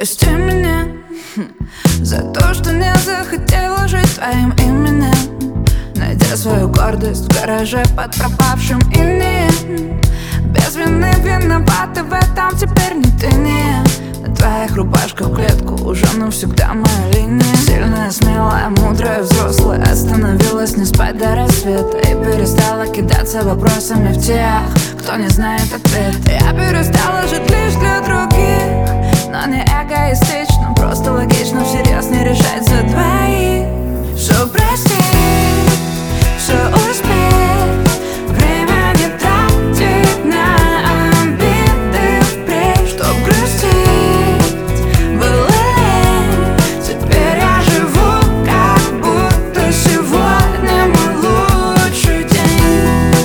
Прости меня за то, что не захотела жить твоим именем, найдя свою гордость в гараже под пропавшим инеем. Без вины виноваты в этом теперь ни ты, ни я. На твоих рубашках в клетку уже навсегда моя линия. Сильная, смелая, мудрая, взрослая остановилась не спать до рассвета и перестала кидаться вопросами в тех, кто не знает ответ. Я перестала жить лишь для других, но не эгоистично, просто логично всерьез не решать за двоих. Все простить, все успеть, время не тратить на обиды впредь. Чтоб грустить было лень, теперь я живу, как будто сегодня мой лучший день.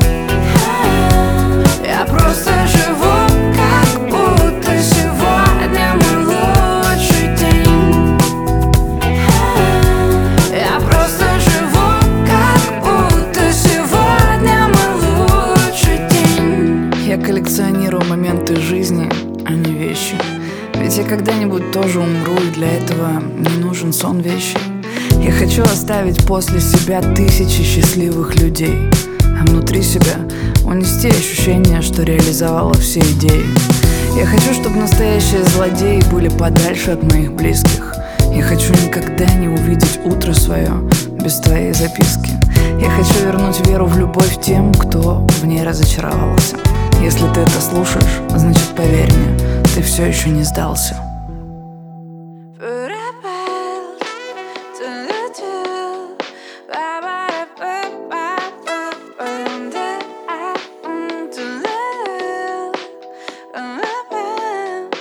Я просто живу, как будто сегодня мой лучший день. Я просто живу, как будто сегодня мой лучший день. Я коллекционирую моменты жизни, а не вещи. Ведь я когда-нибудь тоже умру, и для этого не нужен сон вещи. Я хочу оставить после себя тысячи счастливых людей, а внутри себя унести ощущение, что реализовала все идеи. Я хочу, чтобы настоящие злодеи были подальше от моих близких. Я хочу никогда не увидеть утро свое без твоей записки. Я хочу вернуть веру в любовь тем, кто в ней разочаровался. Если ты это слушаешь, значит, поверь мне, ты все еще не сдался.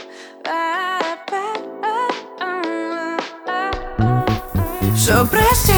Все прости,